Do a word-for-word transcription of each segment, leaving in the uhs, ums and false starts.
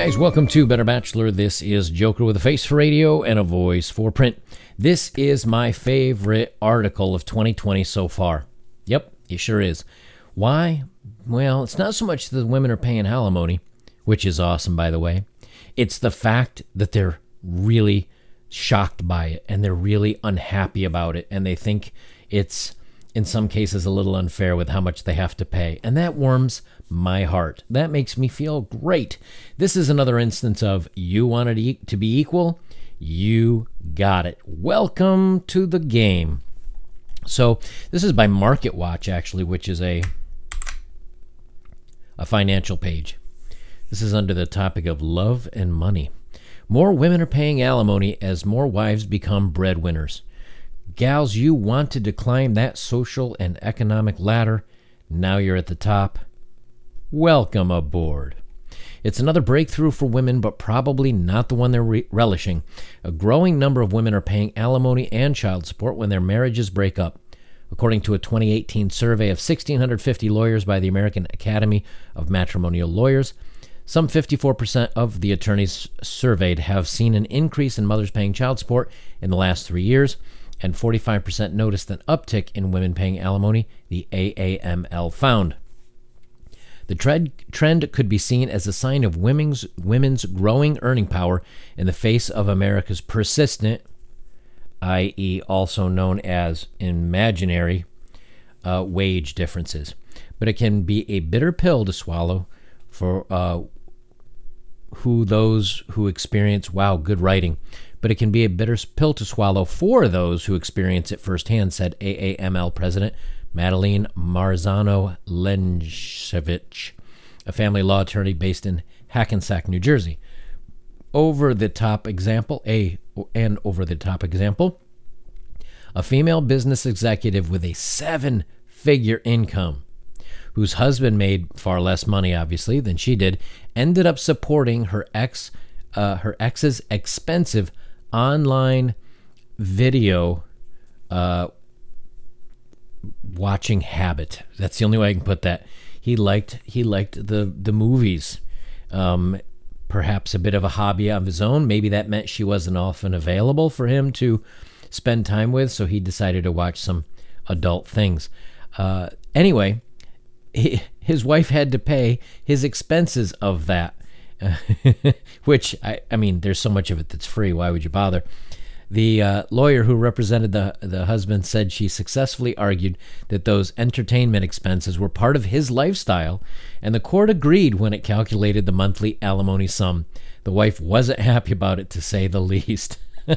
guys, welcome to Better Bachelor. This is Joker with a face for radio and a voice for print. This is my favorite article of twenty twenty so far. Yep, it sure is. Why? Well, it's not so much that the women are paying alimony, which is awesome, by the way. It's the fact that they're really shocked by it and they're really unhappy about it, and they think it's, in some cases, a little unfair with how much they have to pay. And that warms my heart. That makes me feel great. This is another instance of you wanted e- to be equal, you got it. Welcome to the game. So this is by Market Watch, actually, which is a a financial page. This is under the topic of love and money. More women are paying alimony as more wives become breadwinners. Gals, you wanted to climb that social and economic ladder. Now you're at the top. Welcome aboard. It's another breakthrough for women, but probably not the one they're re- relishing. A growing number of women are paying alimony and child support when their marriages break up. According to a twenty eighteen survey of one thousand six hundred fifty lawyers by the American Academy of Matrimonial Lawyers, some fifty-four percent of the attorneys surveyed have seen an increase in mothers paying child support in the last three years, and forty-five percent noticed an uptick in women paying alimony, the A A M L found. The trend, trend could be seen as a sign of women's, women's growing earning power in the face of America's persistent, that is also known as imaginary, uh, wage differences. But it can be a bitter pill to swallow for uh, who those who experience, wow, good writing. But it can be a bitter pill to swallow for those who experience it firsthand, said A A M L President Madeline Marzano-Lenshevich, a family law attorney based in Hackensack, New Jersey. Over-the-top example, a an over-the-top example, a female business executive with a seven-figure income, whose husband made far less money, obviously, than she did, ended up supporting her ex, uh, her ex's expensive online video uh, watching habit. That's the only way I can put that. He liked he liked the the movies. Um, perhaps a bit of a hobby of his own. Maybe that meant she wasn't often available for him to spend time with, so he decided to watch some adult things. Uh, anyway, he, his wife had to pay his expenses of that, which, I, I mean, there's so much of it that's free. Why would you bother? The uh, lawyer who represented the, the husband said she successfully argued that those entertainment expenses were part of his lifestyle, and the court agreed when it calculated the monthly alimony sum. The wife wasn't happy about it, to say the least.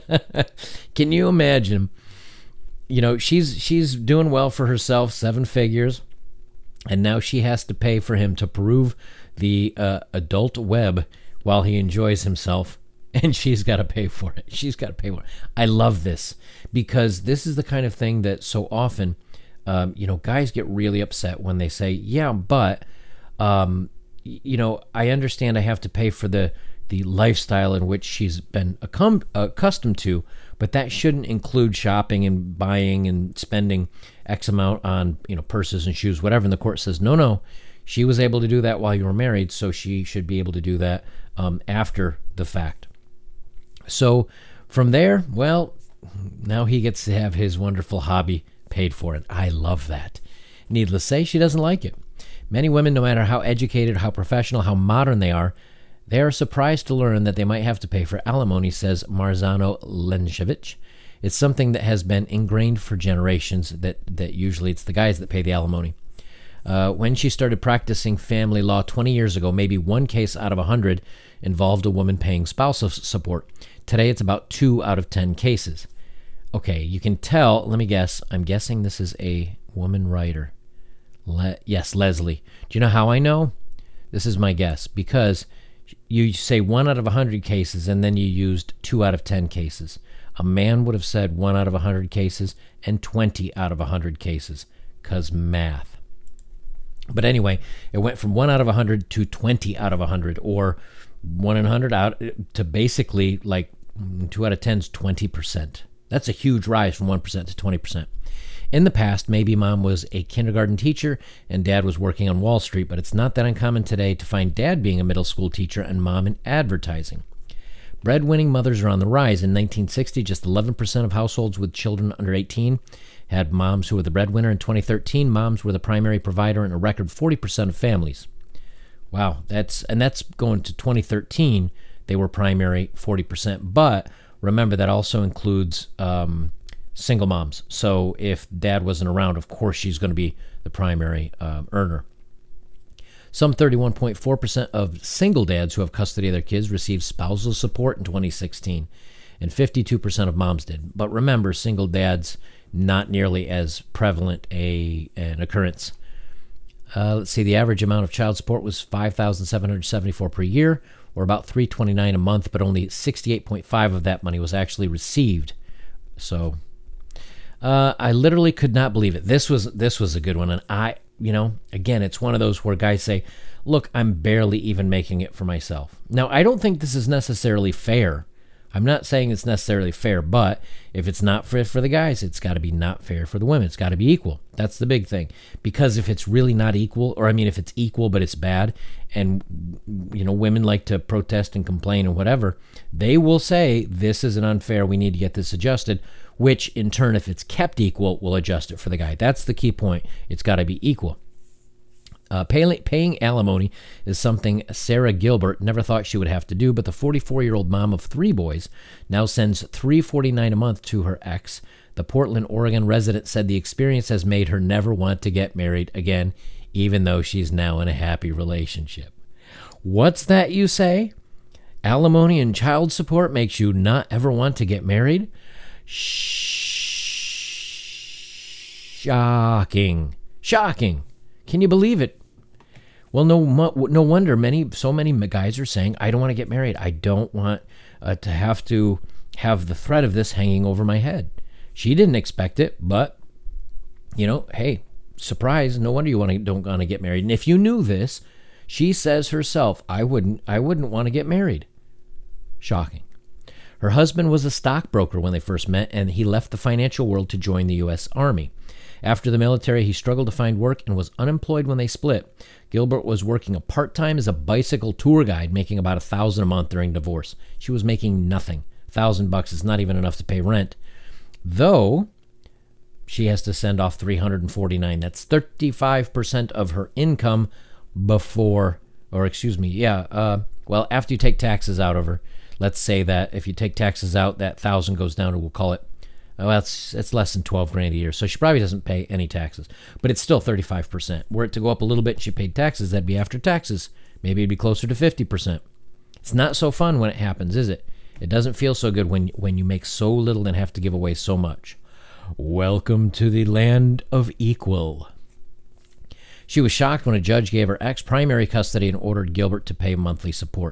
Can you imagine? You know, she's she's doing well for herself, seven figures, and now she has to pay for him to peruse the uh, adult web while he enjoys himself. And she's got to pay for it. She's got to pay for it. I love this because this is the kind of thing that so often, um, you know, guys get really upset when they say, yeah, but, um, you know, I understand I have to pay for the, the lifestyle in which she's been accum- accustomed to, but that shouldn't include shopping and buying and spending X amount on, you know, purses and shoes, whatever. And the court says, no, no, she was able to do that while you were married, so she should be able to do that um, after the fact. So from there, well, now he gets to have his wonderful hobby paid for it. I love that. Needless to say, she doesn't like it. Many women, no matter how educated, how professional, how modern they are, they are surprised to learn that they might have to pay for alimony, says Marzano-Lenshevich. It's something that has been ingrained for generations, that, that usually it's the guys that pay the alimony. Uh, when she started practicing family law twenty years ago, maybe one case out of one hundred involved a woman paying spousal support. Today, it's about two out of ten cases. Okay, you can tell, let me guess, I'm guessing this is a woman writer. Le- yes, Leslie. Do you know how I know? This is my guess, because you say one out of one hundred cases, and then you used two out of ten cases. A man would have said one out of one hundred cases and twenty out of one hundred cases, because math. But anyway, it went from one out of one hundred to twenty out of one hundred, or one in one hundred out to basically like two out of ten is twenty percent. That's a huge rise from one percent to twenty percent. In the past, maybe mom was a kindergarten teacher and dad was working on Wall Street, but it's not that uncommon today to find dad being a middle school teacher and mom in advertising. Breadwinning mothers are on the rise. In nineteen sixty, just eleven percent of households with children under eighteen had moms who were the breadwinner. In twenty thirteen, moms were the primary provider in a record forty percent of families. Wow, that's and that's going to twenty thirteen. They were primary forty percent. But remember, that also includes um, single moms. So if dad wasn't around, of course she's going to be the primary um, earner. Some thirty-one point four percent of single dads who have custody of their kids received spousal support in twenty sixteen, and fifty-two percent of moms did. But remember, single dads, not nearly as prevalent a an occurrence. Uh, let's see, the average amount of child support was five thousand seven hundred seventy-four dollars per year, or about three hundred twenty-nine dollars a month, but only sixty-eight point five percent of that money was actually received. So uh, I literally could not believe it. This was this was a good one, and I... You know, again, it's one of those where guys say, look, I'm barely even making it for myself. Now, I don't think this is necessarily fair. I'm not saying it's necessarily fair, but if it's not fair for the guys, it's got to be not fair for the women. It's got to be equal. That's the big thing. Because if it's really not equal, or I mean, if it's equal but it's bad, and, you know, women like to protest and complain and whatever, they will say, this isn't unfair, we need to get this adjusted, which in turn, if it's kept equal, will adjust it for the guy. That's the key point. It's got to be equal. Uh, pay, paying alimony is something Sarah Gilbert never thought she would have to do, but the forty-four-year-old mom of three boys now sends three hundred forty-nine dollars a month to her ex. The Portland, Oregon resident said the experience has made her never want to get married again, even though she's now in a happy relationship. What's that you say? Alimony and child support makes you not ever want to get married? Shocking. Shocking. Can you believe it? Well, no no wonder many so many guys are saying, I don't want to get married. I don't want uh, to have to have the threat of this hanging over my head. She didn't expect it, but, you know, hey, surprise, no wonder you want to, don't want to get married. And if you knew this, she says herself, I wouldn't, I wouldn't want to get married. Shocking. Her husband was a stockbroker when they first met, and he left the financial world to join the U S Army. After the military, he struggled to find work and was unemployed when they split. Gilbert was working a part-time as a bicycle tour guide, making about a thousand a month during divorce. She was making nothing. A thousand bucks is not even enough to pay rent. Though she has to send off three hundred forty-nine. That's thirty-five percent of her income before, or excuse me, yeah, uh, well, after you take taxes out of her. Let's say that if you take taxes out, that thousand goes down to, we'll call it, well, it's, it's less than twelve grand a year. So she probably doesn't pay any taxes, but it's still thirty-five percent. Were it to go up a little bit and she paid taxes, that'd be after taxes. Maybe it'd be closer to fifty percent. It's not so fun when it happens, is it? It doesn't feel so good when, when you make so little and have to give away so much. Welcome to the land of equal. She was shocked when a judge gave her ex primary custody and ordered Gilbert to pay monthly support.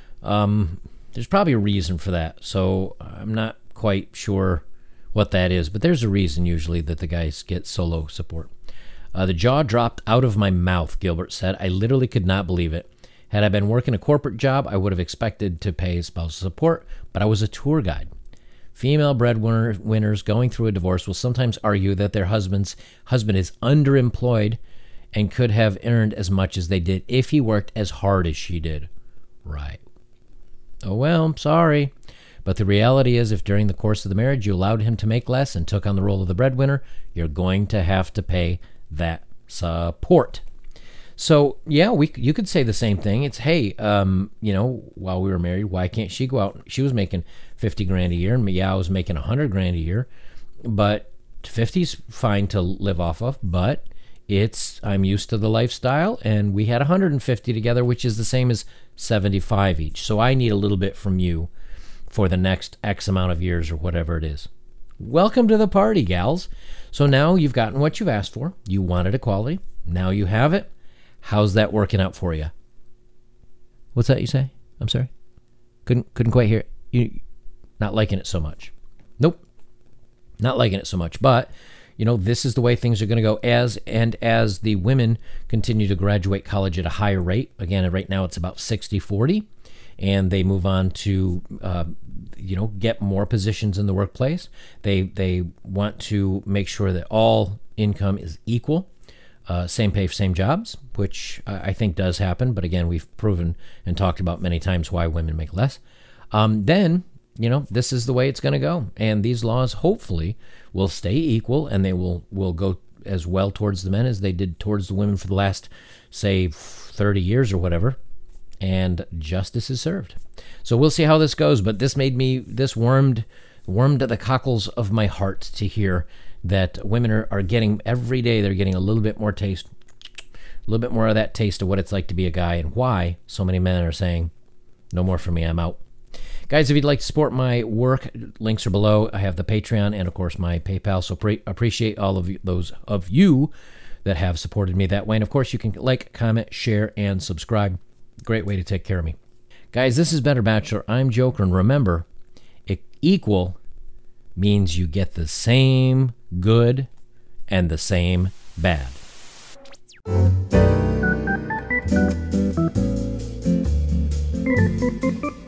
Um, there's probably a reason for that, so I'm not quite sure what that is, but there's a reason usually that the guys get solo support. Uh, the jaw dropped out of my mouth, Gilbert said. I literally could not believe it. Had I been working a corporate job, I would have expected to pay spousal support, but I was a tour guide. Female breadwinners going through a divorce will sometimes argue that their husband's husband is underemployed and could have earned as much as they did if he worked as hard as she did. Right. Oh, well, I'm sorry. But the reality is, if during the course of the marriage you allowed him to make less and took on the role of the breadwinner, you're going to have to pay that support. So, yeah, we you could say the same thing. It's, hey, um, you know, while we were married, why can't she go out? She was making fifty grand a year, and yeah, I was making one hundred grand a year. But fifty's fine to live off of, but it's, I'm used to the lifestyle, and we had one hundred fifty together, which is the same as seventy-five each. So I need a little bit from you for the next X amount of years or whatever it is. Welcome to the party, gals. So now you've gotten what you've asked for. You wanted equality. Now you have it. How's that working out for you? What's that you say? I'm sorry. Couldn't couldn't quite hear it. You not liking it so much. Nope. Not liking it so much. But, you know, this is the way things are going to go as and as the women continue to graduate college at a higher rate. Again, right now it's about sixty forty. and they move on to uh, you know, get more positions in the workplace. They they want to make sure that all income is equal, uh, same pay for same jobs, which I think does happen. But again, we've proven and talked about many times why women make less. Um, then, you know, this is the way it's going to go. And these laws hopefully will stay equal, and they will, will go as well towards the men as they did towards the women for the last, say, thirty years or whatever. And justice is served. So we'll see how this goes. But this made me, this warmed, warmed the cockles of my heart to hear that women are, are getting, every day they're getting a little bit more taste, a little bit more of that taste of what it's like to be a guy, and why so many men are saying, no more for me, I'm out. Guys, if you'd like to support my work, links are below. I have the Patreon and, of course, my PayPal. So pre- appreciate all of you, those of you that have supported me that way. And, of course, you can like, comment, share, and subscribe. Great way to take care of me. Guys, this is Better Bachelor. I'm Joker. And remember, equal means you get the same good and the same bad. Thank you.